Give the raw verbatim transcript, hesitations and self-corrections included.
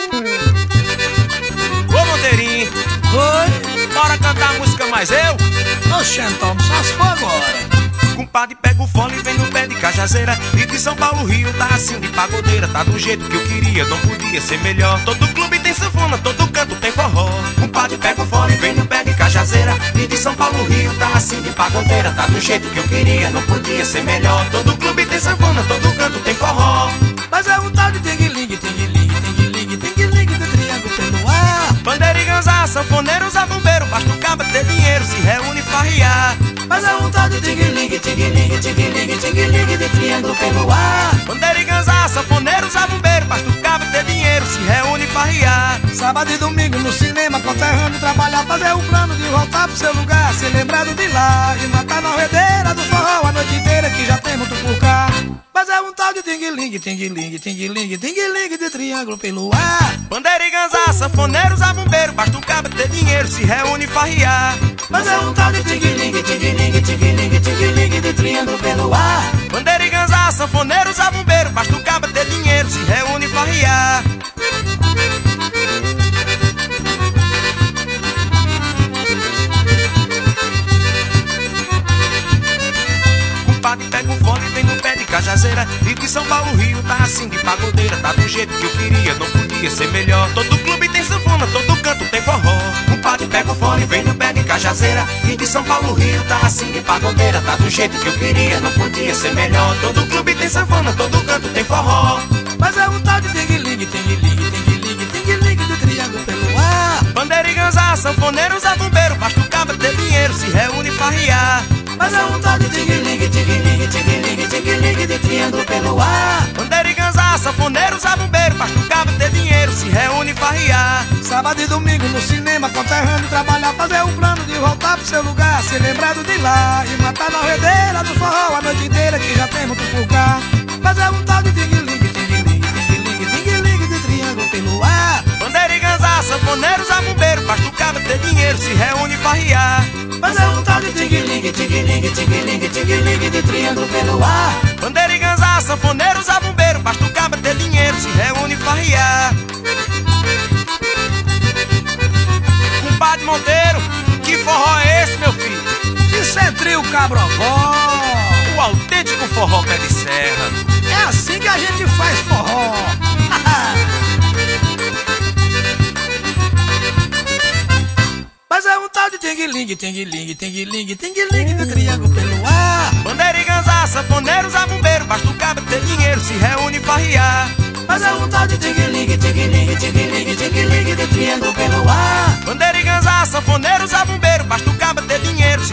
Ô Monteirinho, Oi? bora cantar a música mais eu? Oxe, então, só se for agora. Compadre, pega o fole e vem no pé de Cajazeira. E de São Paulo, Rio, tá assim de pagodeira. Tá do jeito que eu queria, não podia ser melhor. Todo clube tem sanfona, todo canto tem forró. Compadre, pega o fole e vem no pé de Cajazeira. E de São Paulo, Rio, tá assim de pagodeira. Tá do jeito que eu queria, não podia ser melhor. Todo clube tem sanfona, todo canto tem forró. Mas é um tal de ting-ling, ting-ling, ting-ling, ting-ling de triângulo pelo ar. Bandeira e ganzá, sanfoneiro, zabumbeiro. Basta o cabo ter dinheiro, se reúne e farriar. Mas é um tal de ting-ling, ting-ling, ting-ling, ting-ling de triângulo pelo ar. Bandeira e ganzá, sanfoneiro, zabumbeiro. Basta o cabo ter dinheiro, se reúne e farriar. Sábado e domingo no cinema, conterrâneo, trabalhar, fazer um plano de voltar pro seu lugar, ser lembrado de lá e matar na redeira do forró a noite inteira que já tem muito por cá. Mas é um tal de ting-ling, ting-ling, ting-ling, ting-ling de triângulo pelo ar. Bandeira e ganzá, sanfoneiro, zabumbeiro. Basta o cabo ter dinheiro, se reúne e farriar. Mas é um tal de ting-ling, ting-ling, ting-ling, ting-ling de triângulo pelo ar. Bandeira e ganzá, sanfoneiro, zabumbeiro. Basta o cabo ter dinheiro, se reúne e farriar. Compadre, pega o fone e vem no pé de Cajazeira. E de São Paulo, Rio, tá assim de pagodeira. Tá do jeito que eu queria, não podia ser melhor. Todo clube tem sanfona, todo canto tem forró. Compadre, pega o fone e vem no pé de Cajazeira. E de São Paulo, Rio, tá assim de pagodeira. Tá do jeito que eu queria, não podia ser melhor. Todo clube tem sanfona, todo canto tem forró. Mas é um tal de ting-ling, ting-ling, ting-ling, ting-ling de triângulo pelo ar. Bandeira e ganzá, sanfoneiro, zabumbeiro. Basta o cabo ter dinheiro, se reúne e farriar. Mas é um tal de ting-ling, ting-ling, ting-ling, ting-ling de triângulo pelo ar. Bandeira e ganzá, sanfoneiro, zabumbeiro. Basta o cabo ter dinheiro, se reúne e farriar. Sábado e domingo no cinema, conterrâneo, trabalhar, fazer um plano de voltar pro seu lugar, ser lembrado de lá e matar na redeira do forró a noite inteira que já tem muito por cá. Mas é um tal de ting-ling, ting-ling, ting-ling, ting-ling de triângulo pelo ar. Bandeira e ganzá, sanfoneiro, zabumbeiro. Basta o cabo ter dinheiro, se reúne e farriar. Mas é um tal de ting-ling, ting-ling, ting-ling, ting-ling de triângulo pelo ar. Bandeira e ganzá, sanfoneiro, zabumbeiro. Basta o cabo ter dinheiro, se reúne e farriar. Compadre Monteiro, que forró é esse, meu filho? Isso é trio cabrobó. O autêntico forró pé de serra. É assim que a gente faz forró. Mas é um tal de ting-ling, ting-ling, ting-ling, ting-ling de triângulo pelo ar. Bandeira e ganzá, sanfoneiro, zabumbeiro. Basta o cabo ter dinheiro, se reúne e farriar. Mas é um tal de ting-ling, ting-ling, ting-ling, ting-ling de triângulo pelo ar. Bandeira e ganzá, sanfoneiro, zabumbeiro. Basta o cabo ter dinheiro, se